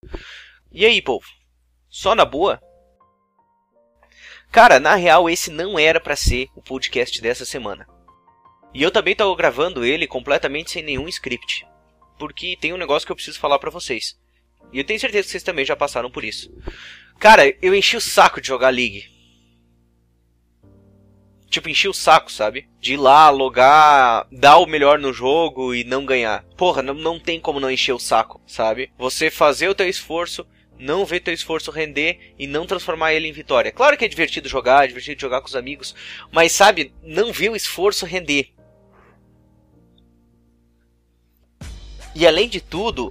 E aí, povo? Só na boa? Cara, na real esse não era pra ser o podcast dessa semana. E eu também tô gravando ele completamente sem nenhum script. Porque tem um negócio que eu preciso falar pra vocês. E eu tenho certeza que vocês também já passaram por isso. Cara, eu enchi o saco de jogar League. Tipo, enchi o saco, sabe? De ir lá, logar, dar o melhor no jogo e não ganhar. Porra, não tem como não encher o saco, sabe? Você fazer o teu esforço, não ver teu esforço render e não transformar ele em vitória. Claro que é divertido jogar com os amigos, mas sabe, não ver o esforço render. E além de tudo,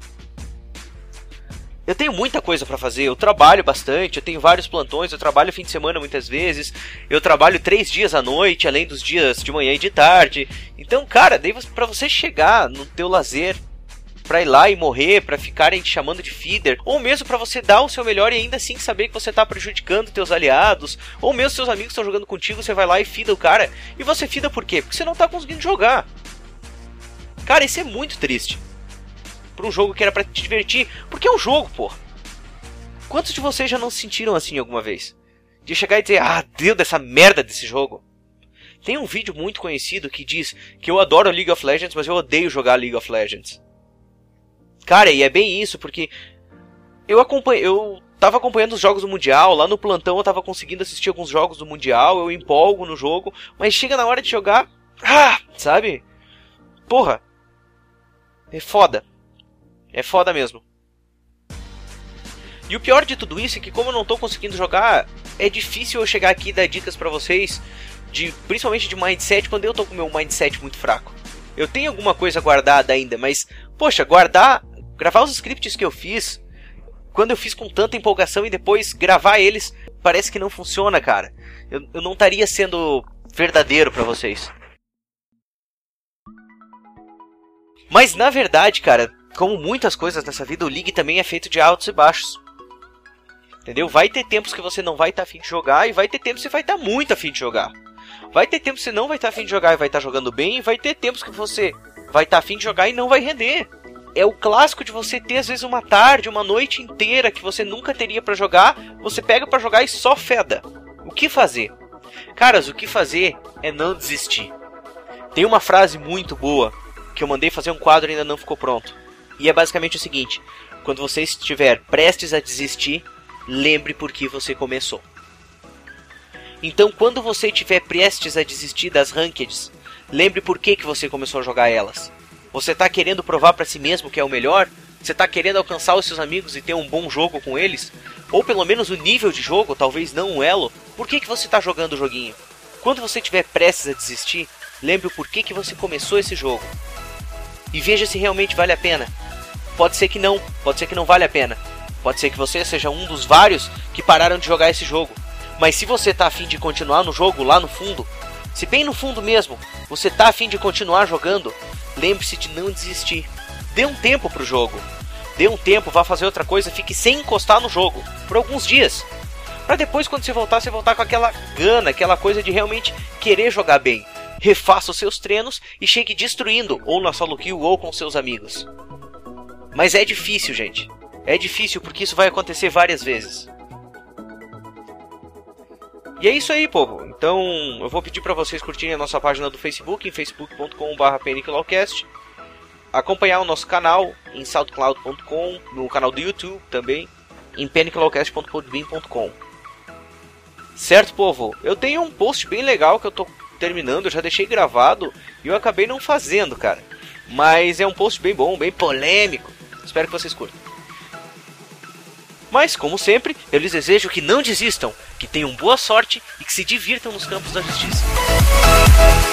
eu tenho muita coisa pra fazer, eu trabalho bastante, eu tenho vários plantões, eu trabalho fim de semana muitas vezes, eu trabalho 3 dias à noite, além dos dias de manhã e de tarde. Então, cara, daí pra você chegar no teu lazer, pra ir lá e morrer, pra ficarem te chamando de feeder, ou mesmo pra você dar o seu melhor e ainda assim saber que você tá prejudicando teus aliados, ou mesmo seus amigos estão jogando contigo, você vai lá e fida o cara, e você fida por quê? Porque você não tá conseguindo jogar. Cara, isso é muito triste. Pra um jogo que era pra te divertir, porque é um jogo, pô. Quantos de vocês já não se sentiram assim alguma vez? De chegar e dizer, ah, Deus dessa merda desse jogo. Tem um vídeo muito conhecido que diz que eu adoro League of Legends, mas eu odeio jogar League of Legends. Cara, e é bem isso, porque eu tava acompanhando os jogos do Mundial, lá no plantão eu tava conseguindo assistir alguns jogos do Mundial, eu empolgo no jogo, mas chega na hora de jogar, sabe? Porra, é foda. É foda mesmo. E o pior de tudo isso é que como eu não tô conseguindo jogar, é difícil eu chegar aqui e dar dicas pra vocês, principalmente de mindset, quando eu tô com o meu mindset muito fraco. Eu tenho alguma coisa guardada ainda, mas, poxa, gravar os scripts que eu fiz, quando eu fiz com tanta empolgação e depois gravar eles, parece que não funciona, cara. Eu não estaria sendo verdadeiro pra vocês. Mas na verdade, cara, como muitas coisas nessa vida, o League também é feito de altos e baixos. Entendeu? Vai ter tempos que você não vai estar afim de jogar, e vai ter tempos que você vai estar muito afim de jogar. Vai ter tempos que você não vai estar afim de jogar e vai estar jogando bem, e vai ter tempos que você vai estar afim de jogar e não vai render. É o clássico de você ter às vezes uma tarde, uma noite inteira que você nunca teria pra jogar, você pega pra jogar e só feda. O que fazer? Caras, o que fazer é não desistir. Tem uma frase muito boa, que eu mandei fazer um quadro e ainda não ficou pronto. E é basicamente o seguinte: quando você estiver prestes a desistir, lembre por que você começou. Então, quando você estiver prestes a desistir das rankeds, lembre por que você começou a jogar elas. Você está querendo provar para si mesmo que é o melhor? Você está querendo alcançar os seus amigos e ter um bom jogo com eles? Ou pelo menos o nível de jogo, talvez não um elo? Por que você está jogando o joguinho? Quando você estiver prestes a desistir, lembre o porquê que você começou esse jogo. E veja se realmente vale a pena. Pode ser que não vale a pena. Pode ser que você seja um dos vários que pararam de jogar esse jogo. Mas se você tá afim de continuar no jogo lá no fundo, se bem no fundo mesmo, você tá afim de continuar jogando, lembre-se de não desistir. Dê um tempo pro jogo. Dê um tempo, vá fazer outra coisa, fique sem encostar no jogo, por alguns dias. Pra depois, quando você voltar com aquela gana, aquela coisa de realmente querer jogar bem. Refaça os seus treinos e chegue destruindo, ou na solo kill ou com seus amigos. Mas é difícil, gente. É difícil porque isso vai acontecer várias vezes. E é isso aí, povo. Então, eu vou pedir para vocês curtirem a nossa página do Facebook, em facebook.com/peniclawcast. Acompanhar o nosso canal em soundcloud.com, no canal do YouTube também, em peniclawcast.podbean.com. Certo, povo? Eu tenho um post bem legal que eu tô terminando, eu já deixei gravado e eu acabei não fazendo, cara. Mas é um post bem bom, bem polêmico. Espero que vocês curtam. Mas, como sempre, eu lhes desejo que não desistam, que tenham boa sorte e que se divirtam nos campos da justiça.